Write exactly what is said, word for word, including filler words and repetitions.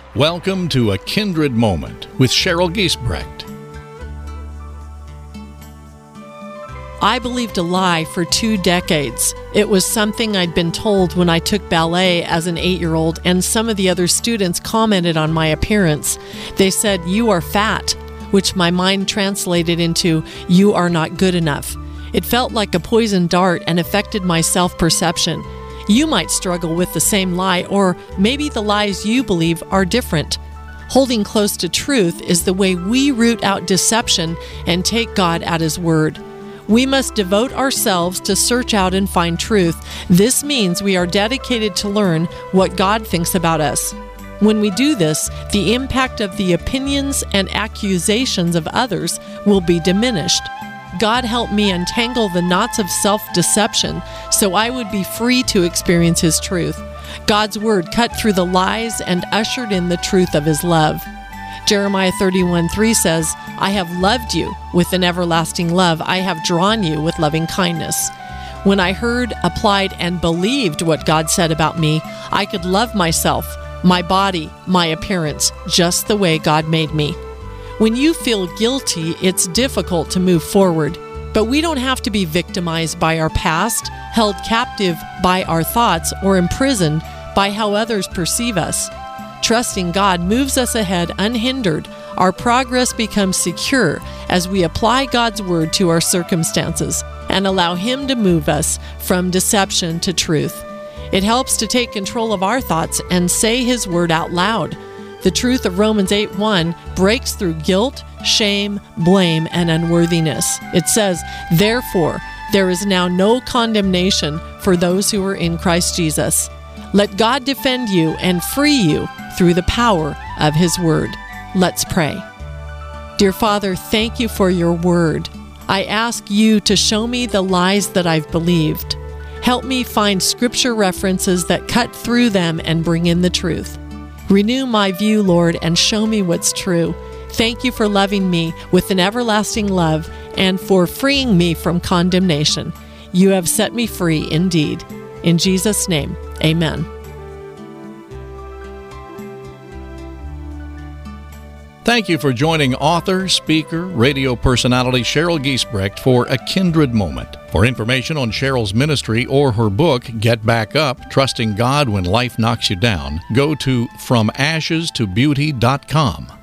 Welcome to A Kindred Moment with Cheryl Giesbrecht. I believed a lie for two decades. It was something I'd been told when I took ballet as an eight-year-old, and some of the other students commented on my appearance. They said, "You are fat," which my mind translated into, "You are not good enough." It felt like a poison dart and affected my self-perception. You might struggle with the same lie, or maybe the lies you believe are different. Holding close to truth is the way we root out deception and take God at His word. We must devote ourselves to search out and find truth. This means we are dedicated to learn what God thinks about us. When we do this, the impact of the opinions and accusations of others will be diminished. God help me untangle the knots of self-deception so I would be free to experience His truth. God's word cut through the lies and ushered in the truth of His love. Jeremiah thirty-one three says, "I have loved you with an everlasting love. I have drawn you with loving kindness." When I heard, applied, and believed what God said about me, I could love myself, my body, my appearance, just the way God made me. When you feel guilty, it's difficult to move forward. But we don't have to be victimized by our past, held captive by our thoughts, or imprisoned by how others perceive us. Trusting God moves us ahead unhindered. Our progress becomes secure as we apply God's word to our circumstances and allow Him to move us from deception to truth. It helps to take control of our thoughts and say His word out loud. The truth of Romans eight one breaks through guilt, shame, blame, and unworthiness. It says, "Therefore, there is now no condemnation for those who are in Christ Jesus." Let God defend you and free you through the power of His word. Let's pray. Dear Father, thank you for your word. I ask you to show me the lies that I've believed. Help me find scripture references that cut through them and bring in the truth. Renew my view, Lord, and show me what's true. Thank you for loving me with an everlasting love and for freeing me from condemnation. You have set me free indeed. In Jesus' name, amen. Thank you for joining author, speaker, radio personality Cheryl Giesbrecht for A Kindred Moment. For information on Cheryl's ministry or her book, Get Back Up, Trusting God When Life Knocks You Down, go to from ashes to beauty dot com.